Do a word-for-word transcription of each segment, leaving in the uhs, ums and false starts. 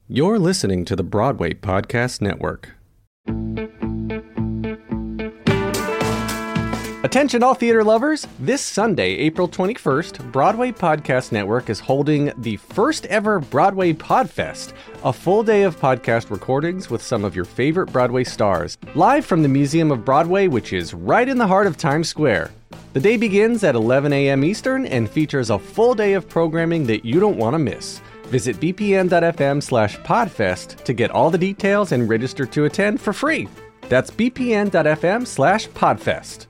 You're listening to the Broadway Podcast Network. Attention all theater lovers! This Sunday, April twenty-first, Broadway Podcast Network is holding the first ever Broadway Podfest, a full day of podcast recordings with some of your favorite Broadway stars, live from the Museum of Broadway, which is right in the heart of Times Square. The day begins at eleven a.m. Eastern and features a full day of programming that you don't want to miss. Visit bpn.fm slash podfest to get all the details and register to attend for free. That's bpn.fm slash podfest.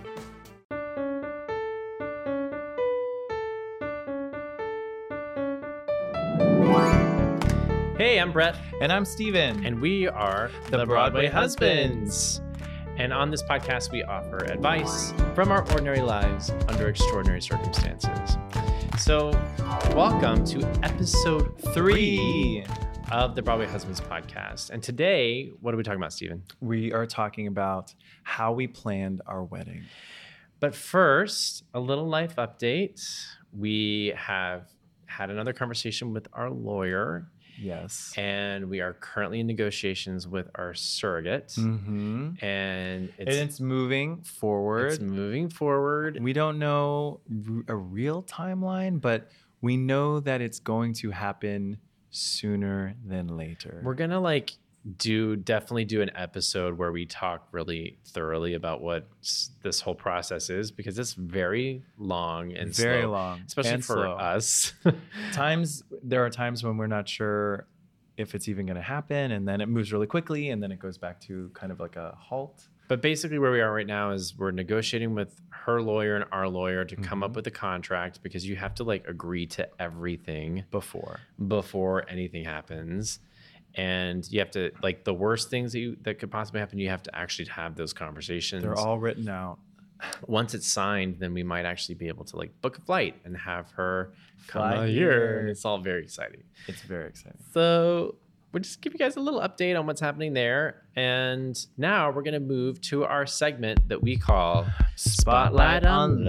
Hey, I'm Brett. And I'm Steven. And we are the, the Broadway, Broadway Husbands. Husbands. And on this podcast, we offer advice from our ordinary lives under extraordinary circumstances. So, welcome to episode three of the Broadway Husbands podcast. And today, what are we talking about, Steven? We are talking about how we planned our wedding. But first, a little life update. We have had another conversation with our lawyer. Yes. And we are currently in negotiations with our surrogate. Mm-hmm. And it's, and it's moving forward. It's moving forward. We don't know a real timeline, but we know that it's going to happen sooner than later. We're going to like do definitely do an episode where we talk really thoroughly about what s- this whole process is, because it's very long and very slow, long, especially and for slow. us. times there are times when we're not sure if it's even going to happen, and then it moves really quickly, and then it goes back to kind of like a halt. But basically where we are right now is we're negotiating with her lawyer and our lawyer to mm-hmm. come up with a contract, because you have to like agree to everything before before anything happens. And you have to, like, the worst things that, you, that could possibly happen, you have to actually have those conversations. They're all written out. Once it's signed, then we might actually be able to, like, book a flight and have her come Fly here. here. It's all very exciting. It's very exciting. So we'll just give you guys a little update on what's happening there. And now we're going to move to our segment that we call Spotlight on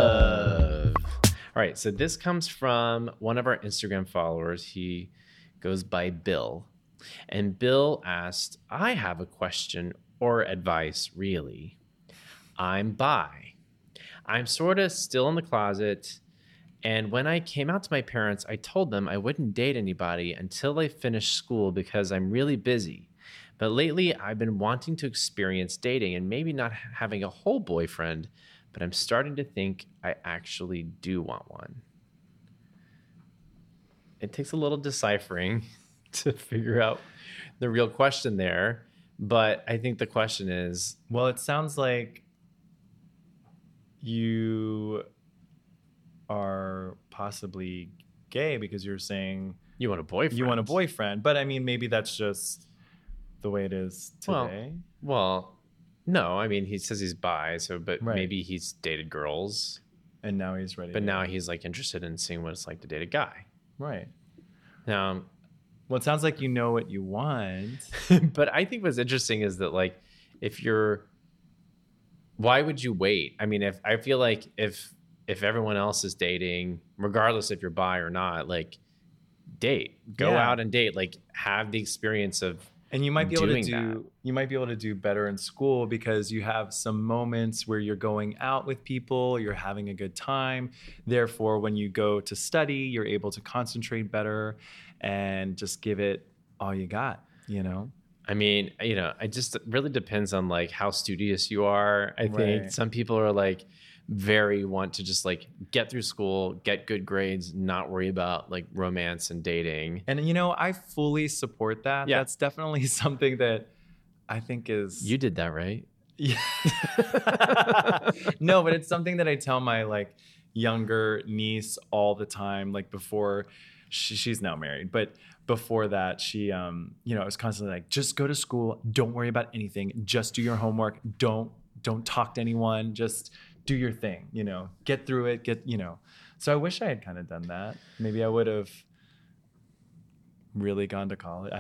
Love. All right, so this comes from one of our Instagram followers. He goes by Bill. And Bill asked, I have a question or advice, really. I'm bi. I'm sort of still in the closet. And when I came out to my parents, I told them I wouldn't date anybody until I finished school because I'm really busy. But lately, I've been wanting to experience dating and maybe not having a whole boyfriend, but I'm starting to think I actually do want one. It takes a little deciphering to figure out the real question there. But I think the question is... Well, it sounds like you are possibly gay because you're saying... You want a boyfriend. You want a boyfriend. But I mean, maybe that's just the way it is today. Well, well no. I mean, he says he's bi, so but right. maybe he's dated girls. And now he's ready. But to now date. he's like interested in seeing what it's like to date a guy. Right. Now... Well, it sounds like you know what you want. But I think what's interesting is that, like, if you're, why would you wait? I mean, if I feel like if if everyone else is dating, regardless if you're bi or not, like, date, go yeah. out and date, like, have the experience of and you might be able to do that. You might be able to do better in school because you have some moments where you're going out with people, you're having a good time. Therefore, when you go to study, you're able to concentrate better and just give it all you got, you know? I mean, you know, it just really depends on like how studious you are. I think right. some people are like very want to just like get through school, get good grades, not worry about like romance and dating. And, you know, I fully support that. Yeah. That's definitely something that I think is... You did that, right? Yeah. No, but it's something that I tell my like younger niece all the time, like before... She, she's now married, but before that, she, um, you know, I was constantly like, just go to school. Don't worry about anything. Just do your homework. Don't, don't talk to anyone. Just do your thing, you know, get through it, get, you know. So I wish I had kind of done that. Maybe I would have really gone to college.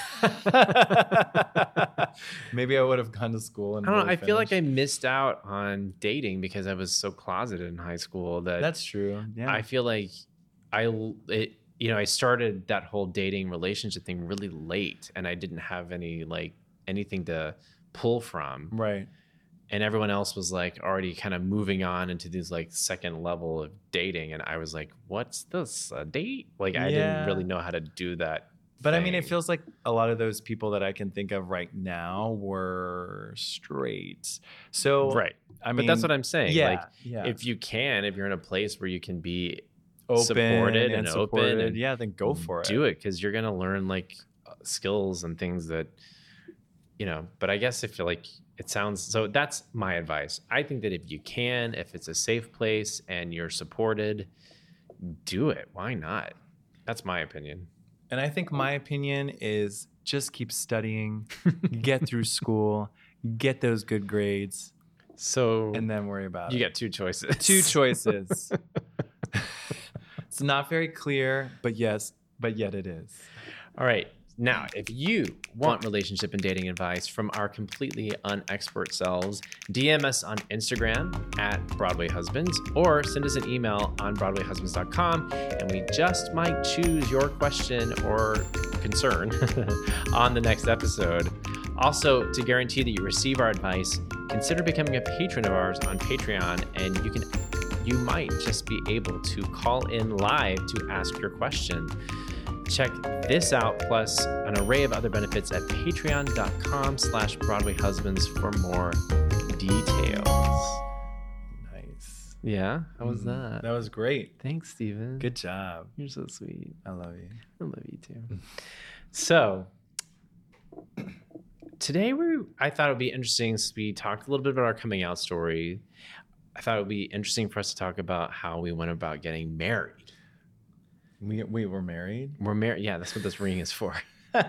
I don't Maybe I would have gone to school. And I don't know. really I feel like finished. I missed out on dating because I was so closeted in high school that That's true. Yeah. I feel like I, it, you know, I started that whole dating relationship thing really late, and I didn't have any like anything to pull from. Right. And everyone else was like already kind of moving on into this like second level of dating. And I was like, what's this, a date? Like, I Yeah. didn't really know how to do that. But I mean, it thing. feels like a lot of those people that I can think of right now were straight. So, Right. I mean, But that's what I'm saying. Yeah, Like, yeah. if you can, if you're in a place where you can be open supported and, supported, open and yeah, then go for it. do it, because you're going to learn like skills and things that, you know, but I guess if you're like, it sounds, so that's my advice. I think that if you can, if it's a safe place and you're supported, do it. Why not? That's my opinion. And I think my opinion is just keep studying, get through school, get those good grades, So and then worry about you it. get two choices. Two choices. It's not very clear, but yes, but yet it is. All right. Now, if you want relationship and dating advice from our completely unexpert selves, D M us on Instagram at Broadway Husbands, or send us an email on broadway husbands dot com, and we just might choose your question or concern on the next episode. Also, to guarantee that you receive our advice, consider becoming a patron of ours on Patreon, and you can you might just be able to call in live to ask your question. Check this out, plus an array of other benefits at patreon.com slash Broadway Husbands for more details. Nice. Yeah, how was Mhm. that? That was great. Thanks, Steven. Good job. You're so sweet. I love you. I love you too. So today we I thought it would be interesting, since we talked a little bit about our coming out story. I thought it would be interesting for us to talk about how we went about getting married. We we were married. We're married. Yeah, that's what this ring is for.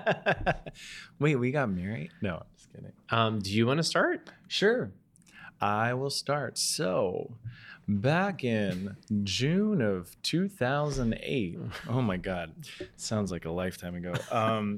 Wait, we got married? No, I'm just kidding. Um, do you want to start? Sure. I will start. So, back in June of two thousand eight. Oh my God. Sounds like a lifetime ago. Um,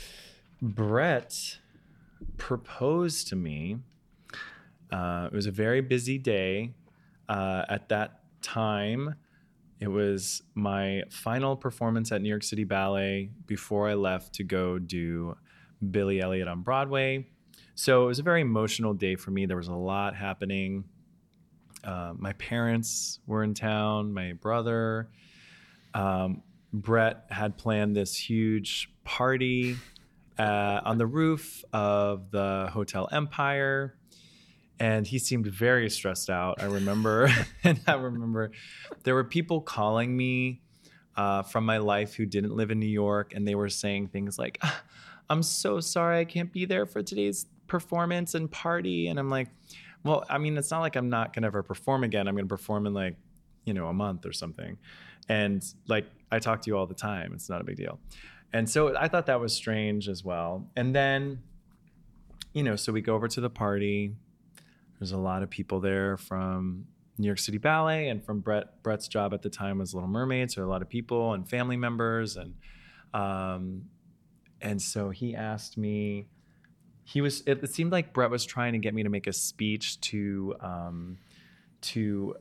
Brett proposed to me. Uh, it was a very busy day. Uh, at that time, it was my final performance at New York City Ballet before I left to go do Billy Elliot on Broadway. So it was a very emotional day for me. There was a lot happening. Uh, my parents were in town, my brother. Um, Brett had planned this huge party uh, on the roof of the Hotel Empire. And he seemed very stressed out. I remember, and I remember there were people calling me uh, from my life who didn't live in New York, and they were saying things like, ah, "I'm so sorry, I can't be there for today's performance and party." And I'm like, "Well, I mean, it's not like I'm not gonna ever perform again. I'm gonna perform in like, you know, a month or something." And like, I talk to you all the time. It's not a big deal. And so I thought that was strange as well. And then, you know, so we go over to the party. There's a lot of people there from New York City Ballet, and from Brett. Brett's job at the time was Little Mermaid, so a lot of people and family members, and um, and so he asked me. He was. It, it seemed like Brett was trying to get me to make a speech to um, to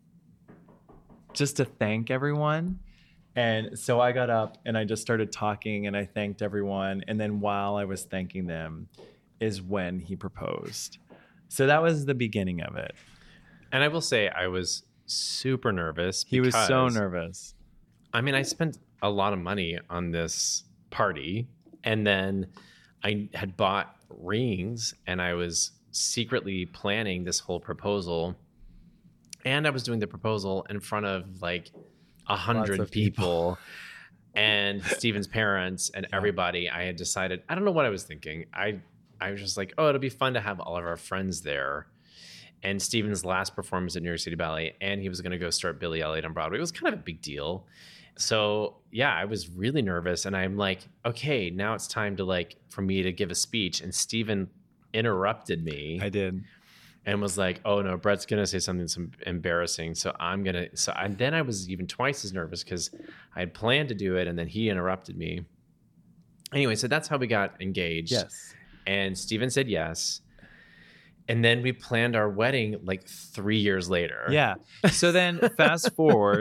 just to thank everyone. And so I got up and I just started talking, and I thanked everyone. And then while I was thanking them, is when he proposed. So that was the beginning of it. And I will say I was super nervous. He was so because, nervous. I mean, I spent a lot of money on this party, and then I had bought rings, and I was secretly planning this whole proposal. And I was doing the proposal in front of like a hundred of people, and Steven's parents and Yeah. everybody. I had decided, I don't know what I was thinking. I I was just like, oh, it'll be fun to have all of our friends there. And Steven's last performance at New York City Ballet, and he was going to go start Billy Elliot on Broadway. It was kind of a big deal. So yeah, I was really nervous, and I'm like, okay, now it's time to like for me to give a speech. And Steven interrupted me. I did. And was like, oh no, Brett's gonna say something that's embarrassing, so I'm gonna. So and then I was even twice as nervous because I had planned to do it, and then he interrupted me. Anyway, so that's how we got engaged. Yes. And Steven said yes. And then we planned our wedding like three years later. Yeah. So then fast forward,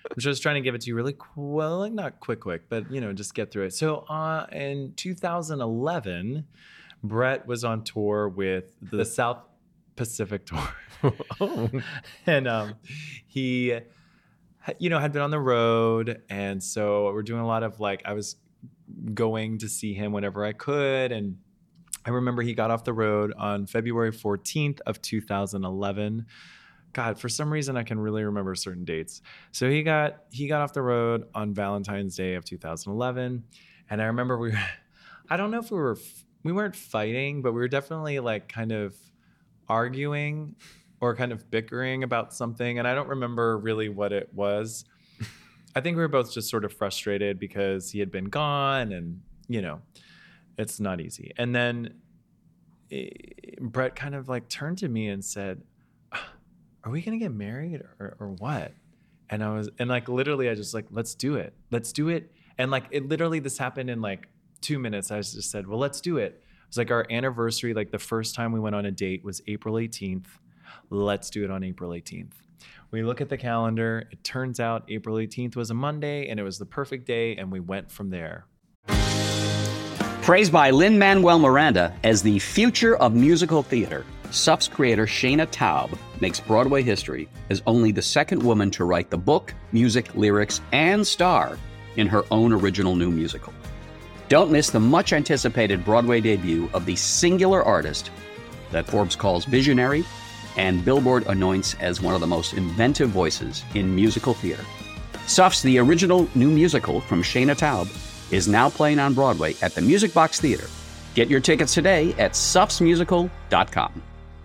I'm just trying to give it to you really quick, well, like not quick, quick, but you know, just get through it. So uh, in two thousand eleven, Brett was on tour with the South Pacific Tour. Oh. And um, he, you know, had been on the road. And so we're doing a lot of like, I was going to see him whenever I could. And I remember he got off the road on February fourteenth of two thousand eleven. God, for some reason I can really remember certain dates. So he got he got off the road on Valentine's Day of two thousand eleven, and I remember we were, I don't know if we were we weren't fighting, but we were definitely like kind of arguing or kind of bickering about something, and I don't remember really what it was. I think we were both just sort of frustrated because he had been gone, and you know, it's not easy. And then it, Brett kind of like turned to me and said, are we going to get married or, or what? And I was, and like, literally I just like, let's do it. Let's do it. And like, it literally, this happened in like two minutes. I was just said, well, let's do it. It was like our anniversary. Like the first time we went on a date was April eighteenth. Let's do it on April eighteenth. We look at the calendar. It turns out April eighteenth was a Monday and it was the perfect day. And we went from there. Praised by Lin-Manuel Miranda as the future of musical theater, S U F's creator Shayna Taub makes Broadway history as only the second woman to write the book, music, lyrics, and star in her own original new musical. Don't miss the much-anticipated Broadway debut of the singular artist that Forbes calls visionary and Billboard anoints as one of the most inventive voices in musical theater. S U F's The Original New Musical from Shayna Taub is now playing on Broadway at the Music Box Theater. Get your tickets today at sufs musical dot com.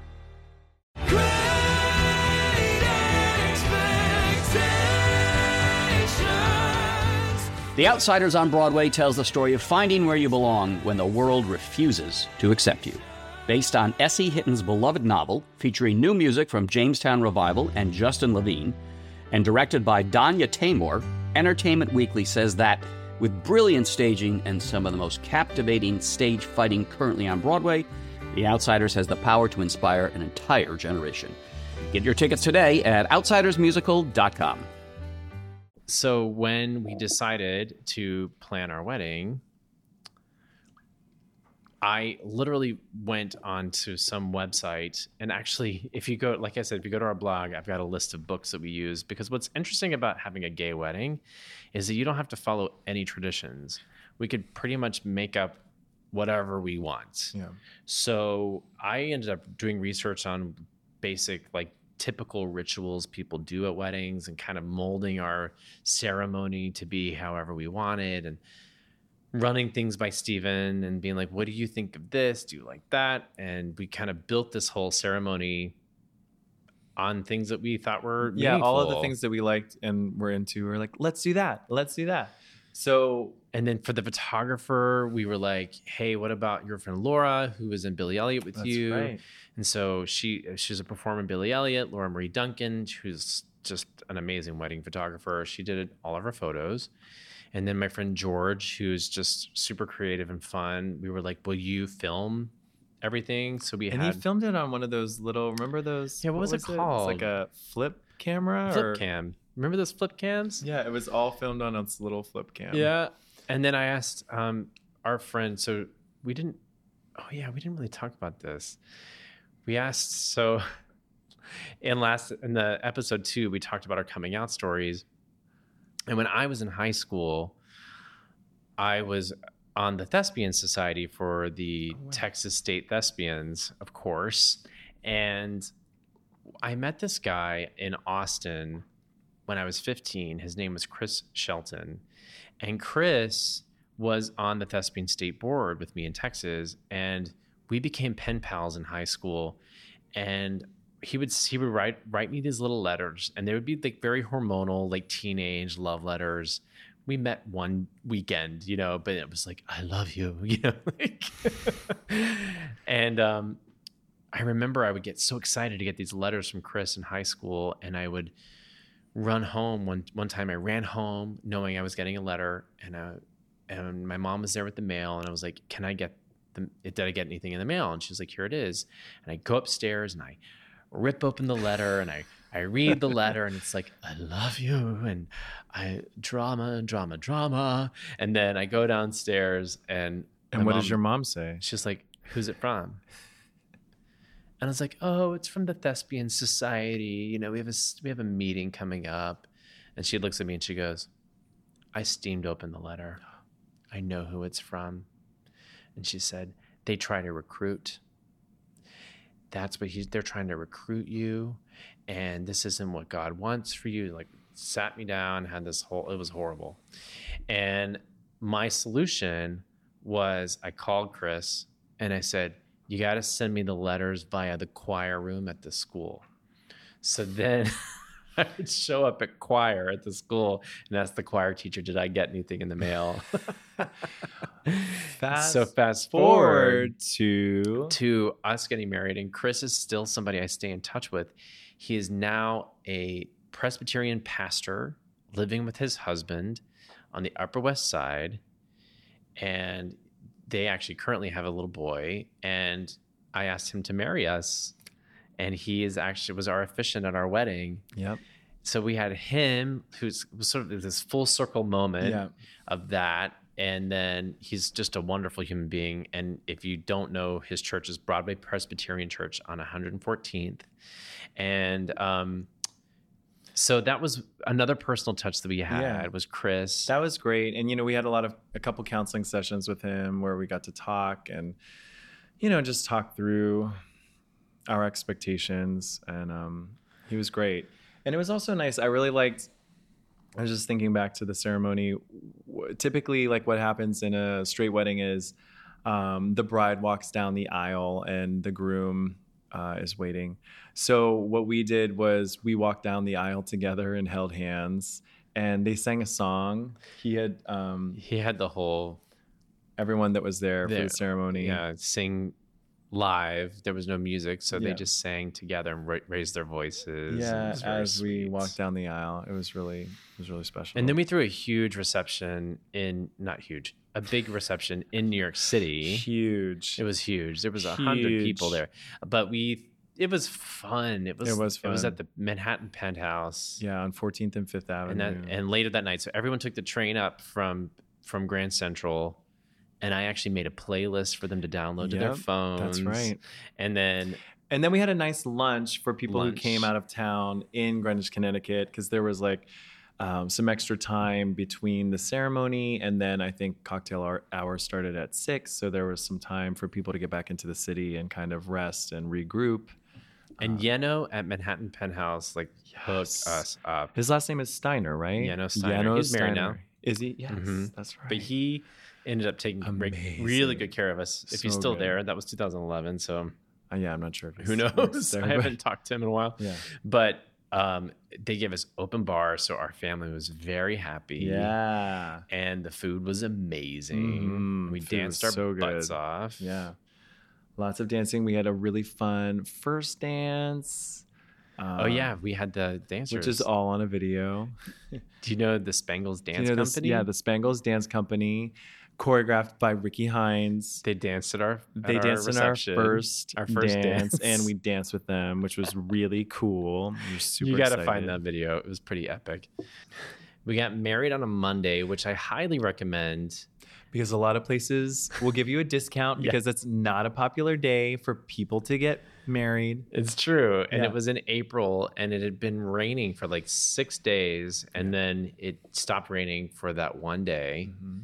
The Outsiders on Broadway tells the story of finding where you belong when the world refuses to accept you. Based on S E. Hitton's beloved novel, featuring new music from Jamestown Revival and Justin Levine, and directed by Danya Tamor, Entertainment Weekly says that, with brilliant staging and some of the most captivating stage fighting currently on Broadway, The Outsiders has the power to inspire an entire generation. Get your tickets today at outsiders musical dot com. So when we decided to plan our wedding, I literally went onto some website, and actually, if you go, like I said, if you go to our blog, I've got a list of books that we use, because what's interesting about having a gay wedding is that you don't have to follow any traditions. We could pretty much make up whatever we want. Yeah. So I ended up doing research on basic, like, typical rituals people do at weddings and kind of molding our ceremony to be however we wanted, and running things by Steven and being like, what do you think of this? Do you like that? And we kind of built this whole ceremony on things that we thought were yeah, meaningful. all of the things that we liked and were into. We're like, let's do that. Let's do that. So, and then for the photographer, we were like, hey, what about your friend Laura, who was in Billy Elliot with That's you? right. And so she she's a performer in Billy Elliot, Laura Marie Duncan, who's just an amazing wedding photographer. She did all of our photos. And then my friend George, who's just super creative and fun, we were like, will you film everything? So we and had he filmed it on one of those little, remember those? Yeah, what was it called? It's like a flip camera? flip or? cam. Remember those flip cams? Yeah, it was all filmed on its little flip cam. Yeah. And then I asked um, our friend, so we didn't, oh yeah, we didn't really talk about this. We asked, so in last, in the episode two, we talked about our coming out stories. And when I was in high school, I was on the Thespian Society for the oh, wow. Texas State Thespians, of course. And I met this guy in Austin when I was fifteen. His name was Chris Shelton. And Chris was on the Thespian State Board with me in Texas. And we became pen pals in high school. And he would he would write write me these little letters, and they would be like very hormonal, like teenage love letters. We met one weekend, you know, but it was like, I love you, you know. Like and um, I remember I would get so excited to get these letters from Chris in high school, and I would run home. One one time I ran home knowing I was getting a letter, and I, and my mom was there with the mail, and I was like, can I get the, did I get anything in the mail? And she was like, here it is. And I go upstairs and I rip open the letter and I, I read the letter and it's like, I love you. And I drama, drama, drama. And then I go downstairs and And what mom, does your mom say? she's like, who's it from? And I was like, oh, it's from the Thespian Society. You know, we have a, we have a meeting coming up. And she looks at me and she goes, I steamed open the letter. I know who it's from. And she said, they try to recruit. That's what he's, they're trying to recruit you. And this isn't what God wants for you. Like, sat me down, had this whole, it was horrible. And my solution was I called Chris and I said, you got to send me the letters via the choir room at the school. So then I would show up at choir at the school and ask the choir teacher, did I get anything in the mail? Fast so fast forward forward to to us getting married. And Chris is still somebody I stay in touch with. He is now a Presbyterian pastor living with his husband on the Upper West Side. And they actually currently have a little boy. And I asked him to marry us. And he is actually was our officiant at our wedding. Yep. So we had him, who's was sort of this full circle moment Yeah. of that. And then he's just a wonderful human being. And if you don't know, his church is Broadway Presbyterian Church on one hundred fourteenth. And um, so that was another personal touch that we had Yeah. was Chris. That was great. And, you know, we had a lot of, a couple counseling sessions with him where we got to talk and, you know, just talk through our expectations. And um, he was great. And it was also nice. I really liked, I was just thinking back to the ceremony. Typically, like what happens in a straight wedding is um, the bride walks down the aisle and the groom uh, is waiting. So what we did was we walked down the aisle together and held hands, and they sang a song. He had um, he had the whole everyone that was there, for There. the ceremony. yeah, sing live. There was no music, so Yeah. they just sang together and ra- raised their voices. and it Yeah, was very as we sweet. walked down the aisle, it was really, it was really special. And then we threw a huge reception in, not huge, a big reception in New York City. huge. It was huge. There was a hundred Huge. people there, but we, it was fun. It was, It was It was fun. at the Manhattan Penthouse. Yeah, on fourteenth and Fifth Avenue. And that, and later that night, so everyone took the train up from from Grand Central, and I actually made a playlist for them to download to their Yep, phones. that's right. And then And then we had a nice lunch for people Lunch. who came out of town in Greenwich, Connecticut, because there was like um, some extra time between the ceremony, and then I think cocktail hour, hour started at six, so there was some time for people to get back into the city and kind of rest and regroup. and Yeno at Manhattan Penthouse like hooked Yes. us up. His last name is Steiner, right? Yano Steiner. Yano He's married now. Is he? Yes, Mhm. that's right. But he ended up taking re- Amazing. really good care of us. If he's So still good. there, that was two thousand eleven. So Uh, yeah, I'm not sure. If he's who works knows? there, I but- haven't talked to him in a while. Yeah. But um, they gave us open bar, so our family was very happy. Yeah. And the food was amazing. Mhm. We Food danced was our so butts good. off. Yeah. Lots of dancing. We had a really fun first dance. Oh um, yeah, we had the dancers. Which is all on a video. Do you know the Spangles Do Dance you know this- Company? yeah, the Spangles Dance Company, choreographed by Ricky Hines. They danced at our. At They our danced in our reception. first, Our first dance, dance. and we danced with them, which was really cool. We were super You got to excited. find that video. It was pretty epic. We got married on a Monday, which I highly recommend. Because a lot of places will give you a discount Yeah. because it's not a popular day for people to get married. It's true. And Yeah. it was in April and it had been raining for like six days. And then it stopped raining for that one day. Mm-hmm.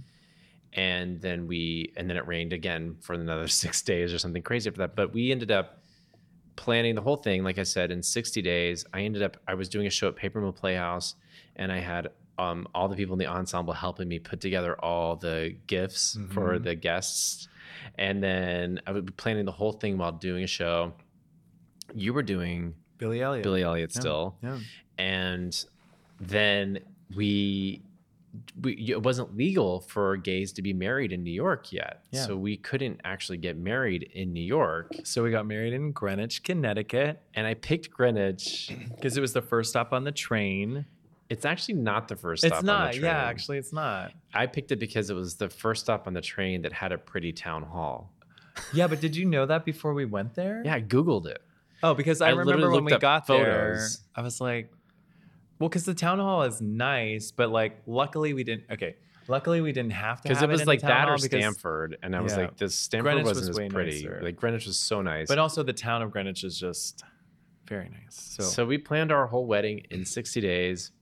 And then we, and then it rained again for another six days or something crazy for that. But we ended up planning the whole thing. Like I said, in sixty days, I ended up, I was doing a show at Paper Mill Playhouse and I had um, all the people in the ensemble helping me put together all the gifts for the guests. And then I would be planning the whole thing while doing a show. You were doing Billy Elliot. Billy Elliot Yeah. still. Yeah. And then we, we, it wasn't legal for gays to be married in New York yet. Yeah. So we couldn't actually get married in New York. So we got married in Greenwich, Connecticut, And I picked Greenwich. because it was the first stop on the train. It's actually not the first It's stop on not. the train. Yeah, actually, it's not. I picked it because it was the first stop on the train that had a pretty town hall. Yeah, but did you know that before we went there? Yeah, I Googled it. Oh, because I, I remember literally when we looked up got there, photos. I was like, well, because the town hall is nice, but like, luckily we didn't. Okay, luckily we didn't have to Because have it was in like the town that hall or because- Stanford, and I was Yeah. like, this Stanford Greenwich was wasn't way as pretty. nicer. Like Greenwich was so nice. But also the town of Greenwich is just very nice. So, So we planned our whole wedding in sixty days.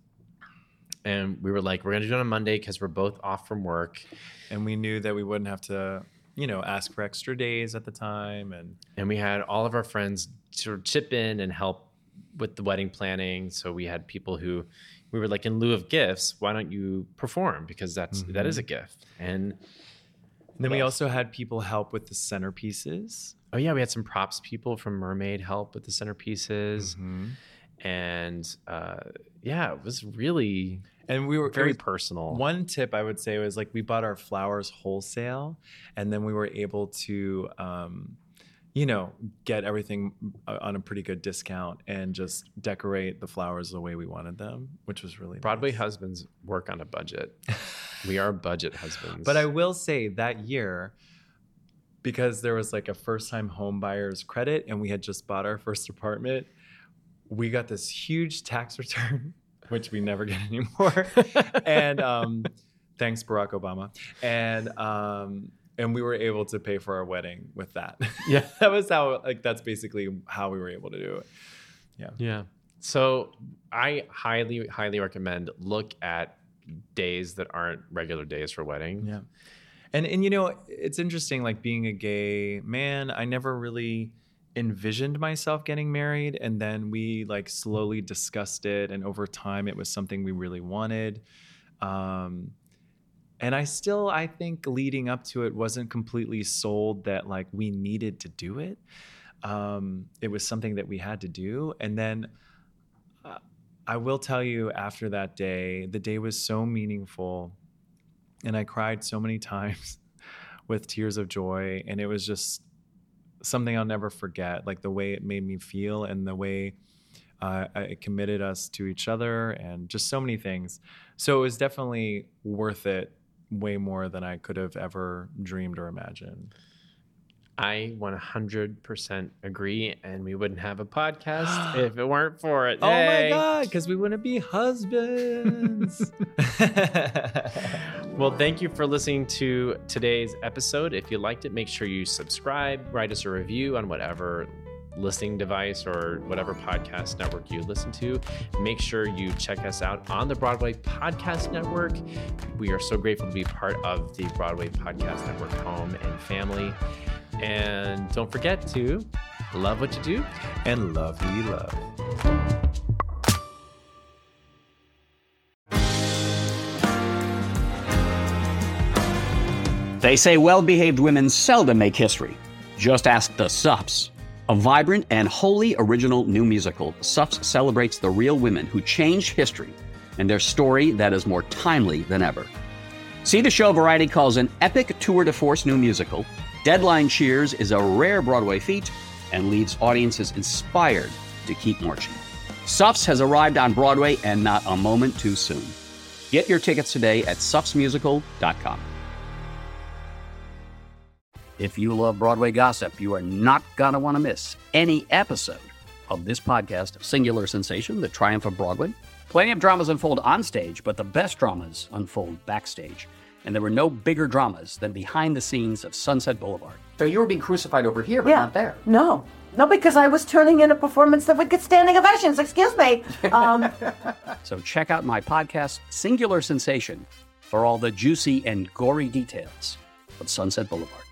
And we were like, we're going to do it on Monday because we're both off from work. and we knew that we wouldn't have to, you know, ask for extra days at the time, and And we had all of our friends sort of chip in and help with the wedding planning. So we had people who we were like, in lieu of gifts, why don't you perform? Because that's that is a gift. And then we Yes. also had people help with the centerpieces. oh yeah, we had some props people from Mermaid help with the centerpieces. Mm-hmm. And uh, yeah, it was really And we were very it was- personal. One tip I would say was like we bought our flowers wholesale, and then we were able to, um, you know, get everything uh, on a pretty good discount and just decorate the flowers the way we wanted them, which was really Broadway nice. husbands work on a budget. We are budget husbands. But I will say that year, because there was like a first-time home buyer's credit, and we had just bought our first apartment, we got this huge tax return, which we never get anymore. and um, thanks, Barack Obama. And um, and we were able to pay for our wedding with that. Yeah. that was how. Like that's basically how we were able to do it. Yeah. Yeah. So I highly, highly recommend look at days that aren't regular days for wedding. Yeah. And and you know, it's interesting, like being a gay man, I never really envisioned myself getting married, and then we like slowly discussed it, and over time it was something we really wanted. Um and I still, I think leading up to it wasn't completely sold that like we needed to do it. Um, it was something that we had to do. And then uh, I will tell you, after that day, the day was so meaningful. And I cried so many times with tears of joy. And it was just something I'll never forget, like the way it made me feel and the way uh, it committed us to each other and just so many things. So it was definitely worth it, way more than I could have ever dreamed or imagined. I one hundred percent agree, and we wouldn't have a podcast if it weren't for it. Oh Yay. my God, because we wouldn't be husbands. Well, thank you for listening to today's episode. If you liked it, make sure you subscribe, write us a review on whatever listening device or whatever podcast network you listen to. Make sure you check us out on the Broadway Podcast Network. We are so grateful to be part of the Broadway Podcast Network home and family. And don't forget to love what you do. And love who you love. They say well-behaved women seldom make history. Just ask the Sups. A vibrant and wholly original new musical, Sups celebrates the real women who changed history and their story that is more timely than ever. See the show Variety calls an epic tour de force new musical. Deadline cheers is a rare Broadway feat and leaves audiences inspired to keep marching. Sups has arrived on Broadway, and not a moment too soon. Get your tickets today at sups musical dot com. If you love Broadway gossip, you are not going to want to miss any episode of this podcast, Singular Sensation, The Triumph of Broadway. Plenty of dramas unfold on stage, but the best dramas unfold backstage. And there were no bigger dramas than behind the scenes of Sunset Boulevard. So you were being crucified over here, but Yeah. not there. No. No, because I was turning in a performance that would get standing ovations. Excuse me. Um, So check out my podcast, Singular Sensation, for all the juicy and gory details of Sunset Boulevard.